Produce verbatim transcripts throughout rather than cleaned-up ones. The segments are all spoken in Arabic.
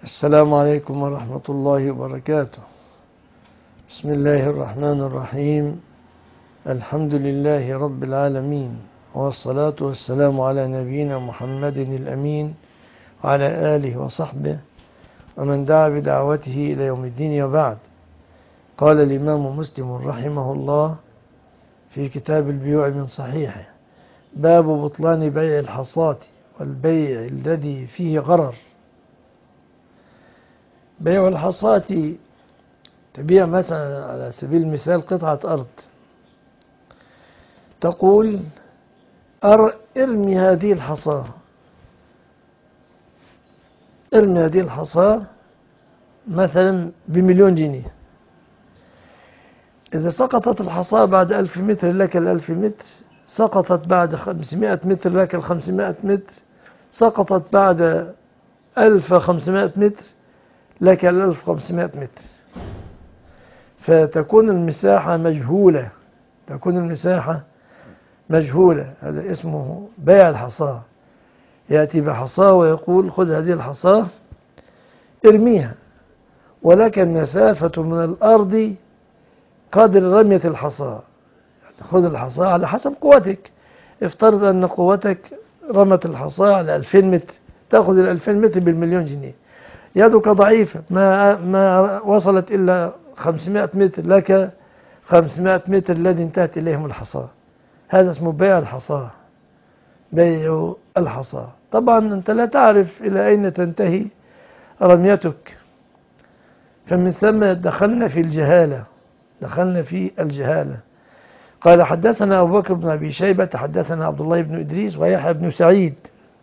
السلام عليكم ورحمة الله وبركاته. بسم الله الرحمن الرحيم. الحمد لله رب العالمين، والصلاة والسلام على نبينا محمد الأمين وعلى آله وصحبه ومن دعا بدعوته إلى يوم الدين. وبعد، قال الإمام مسلم رحمه الله في كتاب البيوع من صحيحه: باب بطلان بيع الحصاة والبيع الذي فيه غرر. بيع الحصاة، تبيع مثلا على سبيل المثال قطعة أرض، تقول أر ارمي هذه الحصاة ارمي هذه الحصاة مثلا بمليون جنيه. إذا سقطت الحصاة بعد ألف متر لك الألف متر، سقطت بعد خمسمائة متر لك الخمسمائة متر، سقطت بعد ألف وخمسمائة متر لك الألف وخمسمائة متر. فتكون المساحة مجهولة تكون المساحة مجهولة هذا اسمه بيع الحصاة. يأتي بحصاة ويقول: خذ هذه الحصاة ارميها، ولك المسافة من الأرض قدر رمية الحصاة. يعني خذ الحصاة على حسب قوتك. افترض أن قوتك رمت الحصاة على ألفين متر، تأخذ الألفين متر بالمليون جنيه. يدك ضعيفة، ما ما وصلت إلا خمسمائة متر، لك خمسمائة متر الذي انتهت إليهم الحصاة. هذا اسمه بيع الحصاة. بيع الحصاة. طبعا أنت لا تعرف إلى أين تنتهي رميتك، فمن ثم دخلنا في الجهالة دخلنا في الجهالة. قال: حدثنا أبو بكر بن أبي شيبة حدثنا عبد الله بن إدريس ويحيى بن سعيد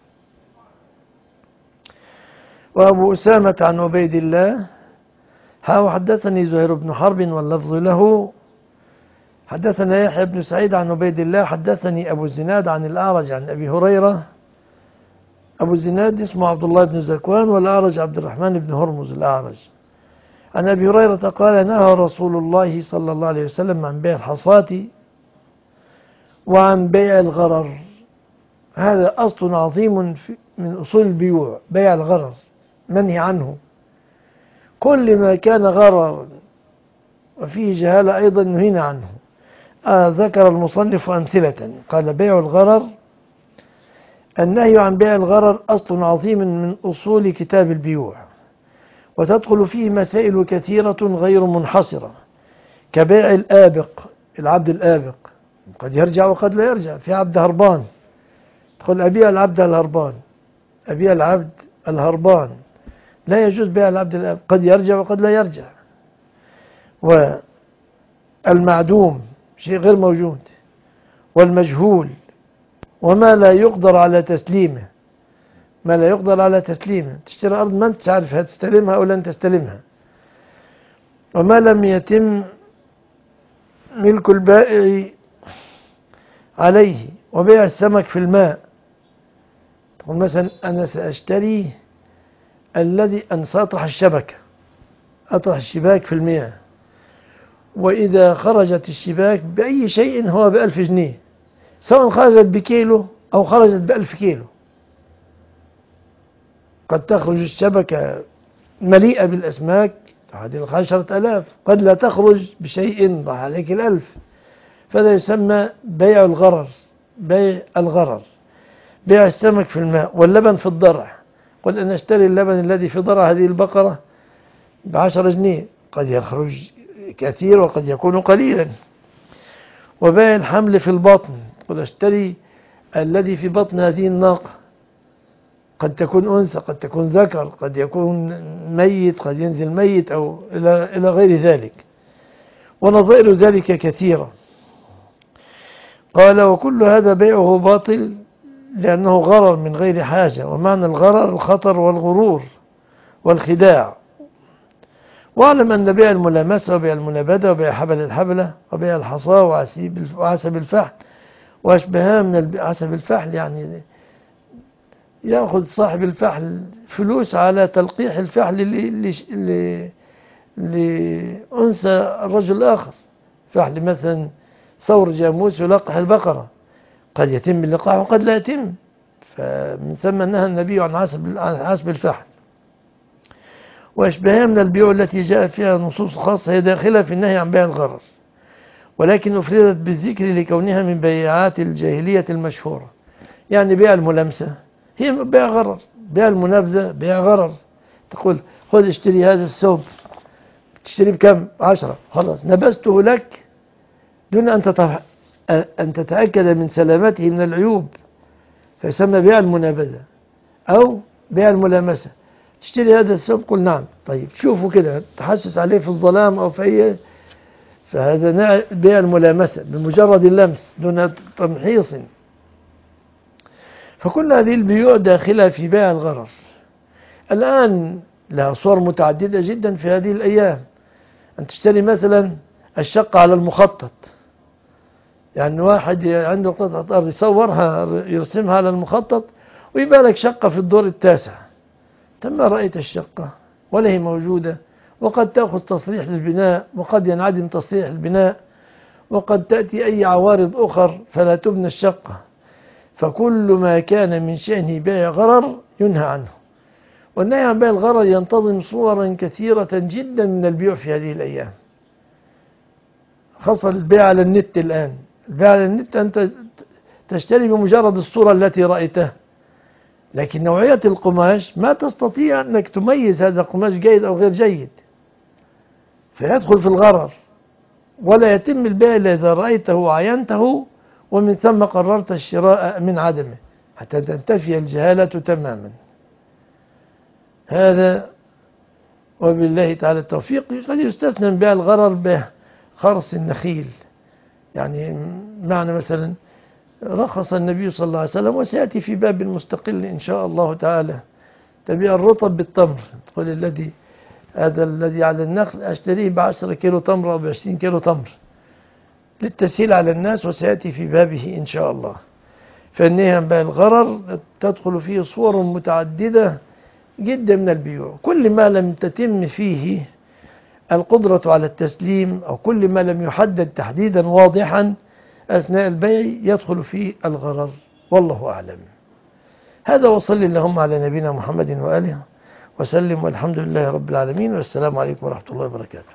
وأبو أسامة عن عبيد الله ها حدثني زهير بن حرب واللفظ له. حدثنا يحيى بن سعيد عن عبيد الله حدثني أبو الزناد عن الأعرج عن أبي هريرة. أبو الزناد اسمه عبد الله بن زكوان، والأعرج عبد الرحمن بن هرمز الأعرج. عن أبي هريرة قال: نهى رسول الله صلى الله عليه وسلم عن بيع الحصاة وعن بيع الغرر. هذا أصل عظيم من أصول البيوع، بيع الغرر منهي عنه. كل ما كان غرر وفيه جهالة أيضا نهينا عنه. آه ذكر المصنف أمثلة. قال: بيع الغرر، النهي عن بيع الغرر أصل عظيم من أصول كتاب البيوع، وتدخل فيه مسائل كثيرة غير منحصرة، كبيع الآبق، العبد الآبق قد يرجع وقد لا يرجع. في عبد هربان، تقول أبيع العبد الهربان أبيع العبد الهربان لا يجوز بيع العبد الآبق، قد يرجع وقد لا يرجع. والمعدوم شيء غير موجود، والمجهول، وما لا يقدر على تسليمه ما لا يقدر على تسليمه تشتري أرض ما أنت عارف هتستلمها أو لن تستلمها. وما لم يتم ملك البائع عليه. وبيع السمك في الماء، تقول مثلا أنا سأشتري الذي أن سأطرح الشبكة أطرح الشباك في المياه، وإذا خرجت الشباك بأي شيء هو بألف جنيه، سواء خرجت بكيلو أو خرجت بألف كيلو. قد تخرج الشبكة مليئة بالأسماك تعادل عشرة آلاف، قد لا تخرج بشيء ضع عليك الألف. فهذا يسمى بيع الغرر. بيع الغرر. بيع السمك في الماء واللبن في الضرع. قل أنا اشتري اللبن الذي في ضرع هذه البقرة بعشرة جنيه، قد يخرج كثير وقد يكون قليلا. وبيع الحمل في البطن، قل اشتري الذي في بطن هذه الناقة، قد تكون أنثى قد تكون ذكر، قد يكون ميت قد ينزل ميت أو إلى إلى غير ذلك، ونظائر ذلك كثيرة. قال: وكل هذا بيعه باطل لأنه غرر من غير حاجة. ومعنى الغرر الخطر والغرور والخداع. واعلم أن بيع الملامسة وبيع المنابدة وبيع حبل الحبلة وبيع الحصاة وعسب الفحل وأشبهها من عسب الفحل، يعني يأخذ صاحب الفحل فلوس على تلقيح الفحل لأنثى الرجل الآخر. فحل مثلا ثور جاموس يلقح البقرة، قد يتم اللقاح وقد لا يتم، فمن ثم نهى النبي عن عسب الفحل. وأشباهها من البيوع التي جاء فيها نصوص خاصة هي داخلة في النهي عن بيع الغرر، ولكن أفردت بالذكر لكونها من بيعات الجاهلية المشهورة. يعني بيع الملامسة هي بيع غرر، بيع المنابذة بيع غرر. تقول خذ اشتري هذا الثوب، تشتري بكم؟ عشرة، خلاص نبذته لك دون أن أن تتأكد من سلامته من العيوب، فيسمى بيع المنابذة أو بيع الملامسة. تشتري هذا الثوب؟ قل نعم. طيب شوفوا كده، تحسس عليه في الظلام أو في أي، فهذا بيع الملامسة بمجرد اللمس دون تمحيص. فكل هذه البيوع داخلة في بيع الغرر. الآن لها صور متعددة جدا في هذه الأيام. أن تشتري مثلا الشقة على المخطط، يعني واحد عنده قطعة أرض يصورها يرسمها على المخطط ويبقى لك شقة في الدور التاسع، تم رأيت الشقة ولا هي موجودة، وقد تأخذ تصريح للبناء وقد ينعدم تصريح البناء، وقد تأتي أي عوارض أخر فلا تبنى الشقة. فكل ما كان من شأنه بيع غرر ينهى عنه. والنهي عن بيع الغرر ينتظم صورا كثيرة جدا من البيوع في هذه الأيام، خاصة البيع على النت. الآن البيع على النت أنت تشتري بمجرد الصورة التي رأيتها، لكن نوعية القماش ما تستطيع أنك تميز هذا قماش جيد أو غير جيد، فيدخل في الغرر. ولا يتم البيع إلا إذا رأيته وعينته، ومن ثم قررت الشراء من عدمه حتى تنتفي الجهالة تماما. هذا وبالله تعالى التوفيق. قد يستثنى من بيع الغرر بخرص النخيل، يعني معنى مثلا رخص النبي صلى الله عليه وسلم، وسيأتي في باب مستقل إن شاء الله تعالى، تبيع الرطب بالتمر. تقول الذي هذا الذي على النخل أشتريه بعشرة كيلو تمر أو بعشرين كيلو تمر للتسهيل على الناس، وسيأتي في بابه إن شاء الله. فالنهي عن بيع الغرر تدخل فيه صور متعددة جدا من البيوع. كل ما لم تتم فيه القدرة على التسليم أو كل ما لم يحدد تحديدا واضحا أثناء البيع يدخل فيه الغرر، والله أعلم. هذا، وصلي اللهم على نبينا محمد وآله وسلم، والحمد لله رب العالمين، والسلام عليكم ورحمة الله وبركاته.